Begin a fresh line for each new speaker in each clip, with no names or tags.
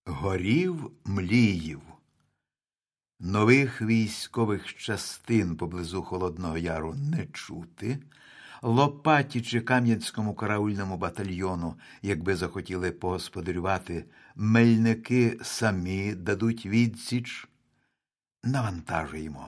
Горів Мліїв. Нових військових частин поблизу Холодного Яру не чути. Лопатічи Кам'янському караульному батальйону, якби захотіли погосподарювати, мельники самі дадуть відсіч. Навантажуємо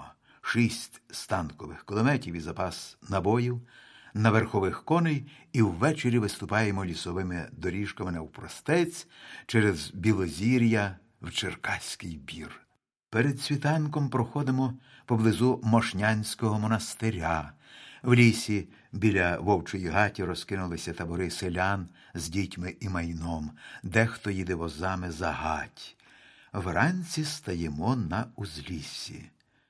6 станкових кулеметів і запас набоїв на верхових коней і ввечері виступаємо лісовими доріжками навпростець через Білозір'я в Черкаський бір. Перед світанком проходимо поблизу Мошнянського монастиря. В лісі біля Вовчої Гаті розкинулися табори селян з дітьми і майном. Дехто їде возами за гать. Вранці стаємо на узліссі.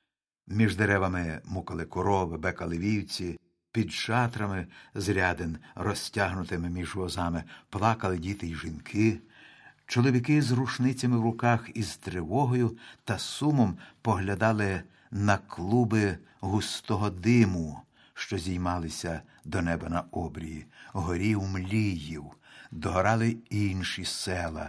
Між деревами мукали корови, бекали вівці. Під шатрами з рядин, розтягнутими між возами, плакали діти й жінки. Чоловіки з рушницями в руках із тривогою та сумом поглядали на клуби густого диму, що зіймалися до неба на обрії. Горів Мліїв, догорали інші села.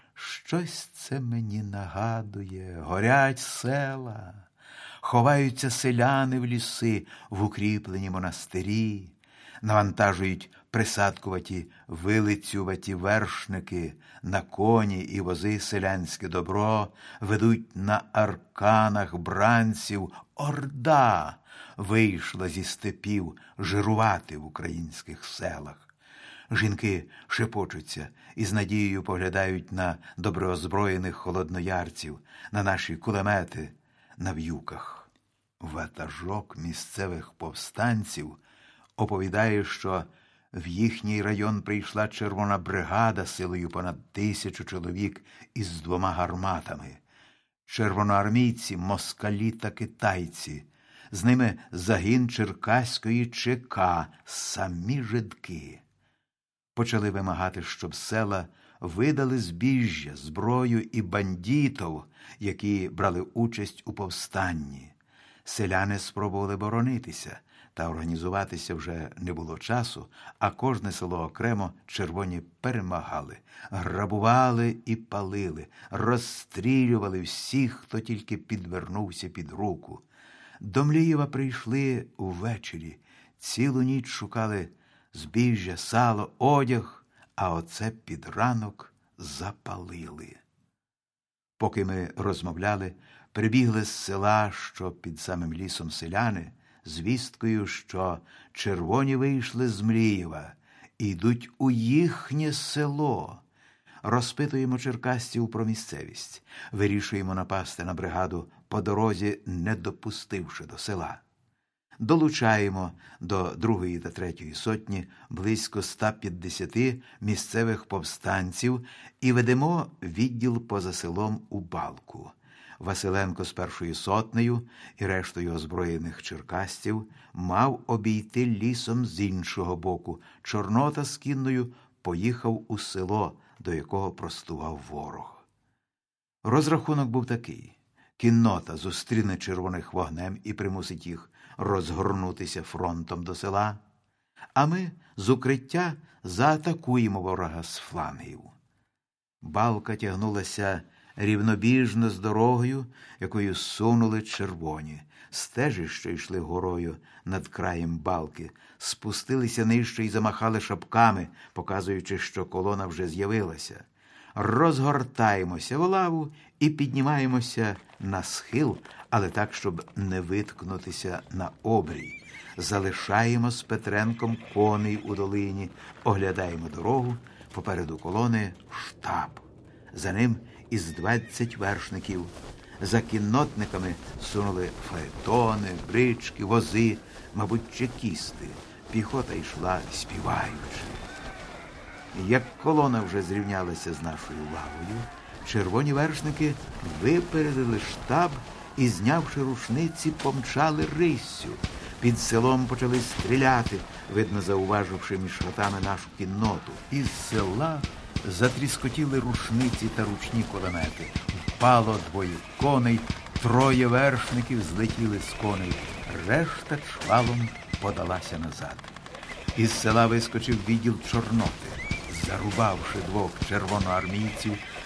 Щось це мені нагадує. Горять села. Ховаються селяни в ліси, в укріплені монастирі, навантажують присадкуваті, вилицюваті вершники на коні і вози селянське добро, ведуть на арканах бранців. Орда вийшла зі степів жирувати в українських селах. Жінки шепочуться і з надією поглядають на доброозброєних холодноярців, на наші кулемети на в'юках. Ватажок місцевих повстанців оповідає, що в їхній район прийшла червона бригада силою понад 1000 чоловік із 2 гарматами. Червоноармійці, москалі та китайці. З ними загін Черкаської ЧК, самі жидки. Почали вимагати, щоб села видали збіжжя, зброю і бандитів, які брали участь у повстанні. Селяни спробували боронитися, та організуватися вже не було часу, а кожне село окремо червоні перемагали, грабували і палили, розстрілювали всіх, хто тільки підвернувся під руку. До Млієва прийшли увечері, цілу ніч шукали збіжжя, сало, одяг, а оце під ранок запалили. Поки ми розмовляли, прибігли з села, що під самим лісом, селяни, з вісткою, що червоні вийшли з Млієва і йдуть у їхнє село. Розпитуємо черкасців про місцевість, вирішуємо напасти на бригаду по дорозі, не допустивши до села. Долучаємо до 2-ї та 3-ї сотні близько 150 місцевих повстанців і ведемо відділ поза селом у балку. Василенко з 1-ю сотнею і рештою озброєних черкасців мав обійти лісом з іншого боку. Чорнота з кінною поїхав у село, до якого простував ворог. Розрахунок був такий. Кіннота зустріне червоних вогнем і примусить їх розгорнутися фронтом до села, а ми з укриття заатакуємо ворога з флангів. Балка тягнулася рівнобіжно з дорогою, якою сунули червоні. Стежі, що йшли горою над краєм балки, спустилися нижче і замахали шапками, показуючи, що колона вже з'явилася. Розгортаємося в лаву і піднімаємося на схил, але так, щоб не виткнутися на обрій. Залишаємо з Петренком коней у долині, оглядаємо дорогу, попереду колони штаб. За ним із 20 вершників. За кіннотниками сунули фаетони, брички, вози, мабуть, чекісти. Піхота йшла співаючи. Як колона вже зрівнялася з нашою лавою, червоні вершники випередили штаб і, знявши рушниці, помчали риссю. Під селом почали стріляти, видно, зауваживши між хатами нашу кінноту. Із села затріскотіли рушниці та ручні кулемети. Впало 2 коней, 3 вершників злетіли з коней. Решта чвалом подалася назад. Із села вискочив відділ Чорноти. Зарубавши 2 червоноармійців,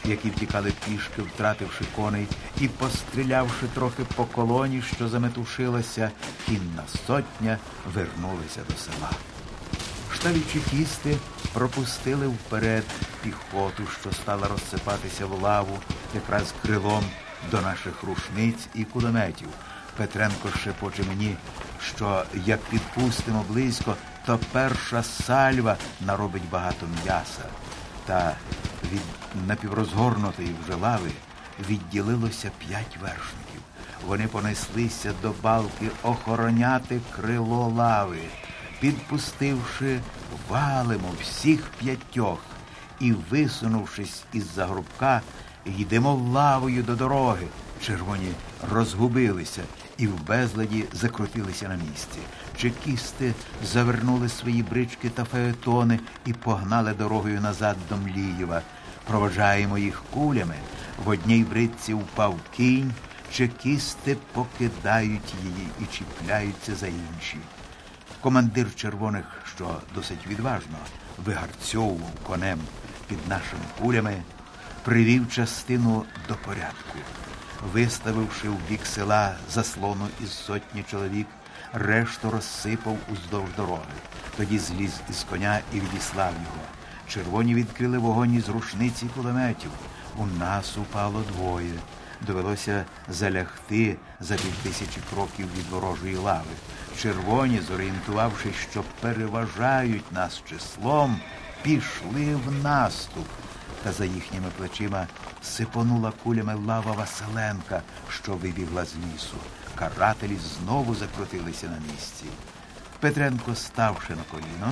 які втікали пішки, втративши коней, і, пострілявши трохи по колоні, що заметушилася, кінна сотня вернулися до села. Штабі чекісти пропустили вперед піхоту, що стала розсипатися в лаву якраз крилом до наших рушниць і кулеметів. Петренко шепоче мені, що як підпустимо близько, то перша сальва наробить багато м'яса. Та від напіврозгорнутої вже лави відділилося 5 вершників. Вони понеслися до балки охороняти крило лави. Підпустивши, валимо всіх 5 і, висунувшись із-за грубка, йдемо лавою до дороги. Червоні розгубилися і в безладі закрутилися на місці. Чекісти завернули свої брички та фаетони і погнали дорогою назад до Млієва. Проводжаємо їх кулями. В одній бричці впав кінь, чекісти покидають її і чіпляються за інші. Командир червоних, що досить відважно вигарцьовував конем під нашими кулями, привів частину до порядку. Виставивши в бік села заслону із 100 чоловік, решту розсипав уздовж дороги. Тоді зліз із коня і відіслав його. Червоні відкрили вогонь із рушниць і кулеметів. У нас упало 2. Довелося залягти за 5000 кроків від ворожої лави. Червоні, зорієнтувавшись, що переважають нас числом, пішли в наступ. Та за їхніми плечима сипонула кулями лава Василенка, що вибігла з лісу. Карателі знову закрутилися на місці. Петренко, ставши на коліно,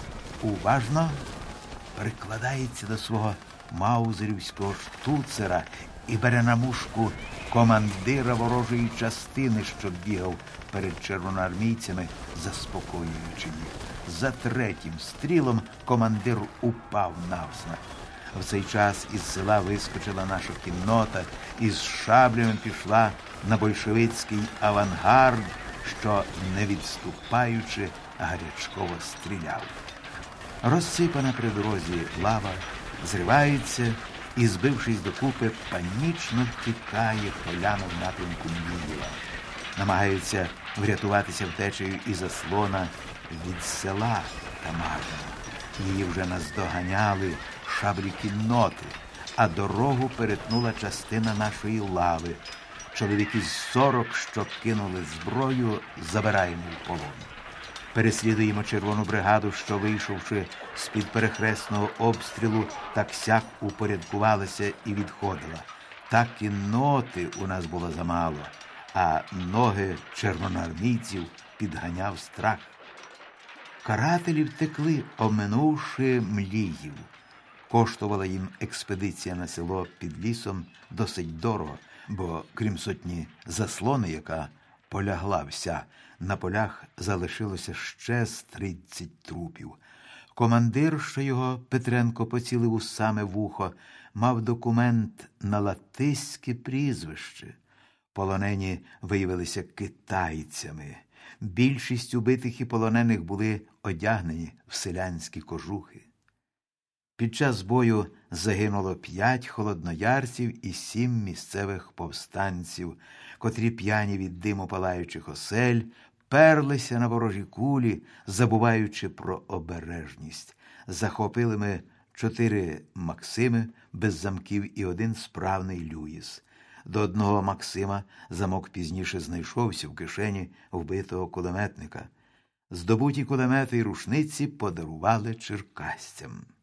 уважно прикладається до свого маузерівського штуцера і бере на мушку командира ворожої частини, що бігав перед червоноармійцями, заспокоюючи їх. За 3-м стрілом командир упав навзнак. В цей час із села вискочила наша кіннота і з шаблями пішла на большевицький авангард, що, не відступаючи, гарячково стріляв. Розсипана при дорозі лава зривається і, збившись докупи, панічно втікає поляну в напрямку Млієва. Намагається врятуватися втечею і заслона від села Тамарного. Її вже наздоганяли шаблі кінноти, а дорогу перетнула частина нашої лави. Чоловіки з 40, що кинули зброю, забираємо в полон. Переслідуємо червону бригаду, що, вийшовши з-під перехресного обстрілу, так-сяк упорядкувалася і відходила. Та кінноти у нас було замало, а ноги червоноармійців підганяв страх. Карателі втекли, оминувши Мліїв. Коштувала їм експедиція на село під лісом досить дорого, бо крім 100 заслони, яка полягла вся, на полях залишилося ще з 30 трупів. Командир, що його Петренко поцілив у саме вухо, мав документ на латиське прізвище. Полонені виявилися китайцями. Більшість убитих і полонених були одягнені в селянські кожухи. Під час бою загинуло 5 холодноярців і 7 місцевих повстанців, котрі, п'яні від диму палаючих осель, перлися на ворожі кулі, забуваючи про обережність. Захопили ми 4 Максими без замків і 1 справний Люїс. До одного Максима замок пізніше знайшовся в кишені вбитого кулеметника. Здобуті кулемети і рушниці подарували черкасцям.